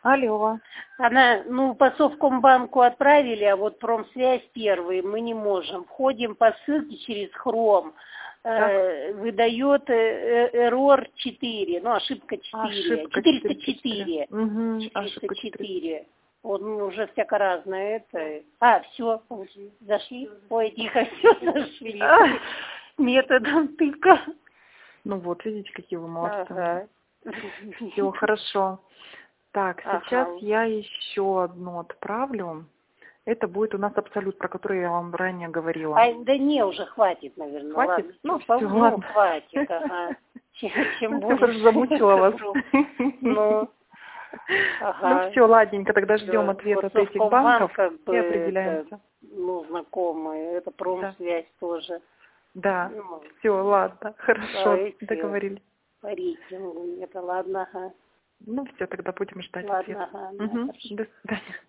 Алло. Она, по Совкомбанку отправили, а вот Промсвязь первый мы не можем. Входим по ссылке через Chrome, выдает error 4, ошибка 4, Ошибка 404. 404. Вот уже всяко разное это. Все, зашли. Ой, тихо, все зашли. Методом тыка. Вот, видите, какие вы молодцы. Ага. Все, хорошо. Так, сейчас я еще одну отправлю. Это будет у нас абсолют, про который я вам ранее говорила. Да не, уже хватит, наверное. Хватит? Ладно. Все, ладно. Хватит, ага. Чем больше. Я замучила вас. Все, ладненько, тогда ждем ответ от этих банков и определяемся. Знакомые, это Промсвязь тоже. Да, все, ладно, хорошо, договорились. По рейтингу, это ладно, ага. Все, тогда будем ждать ответа. Ладно, ага. До свидания.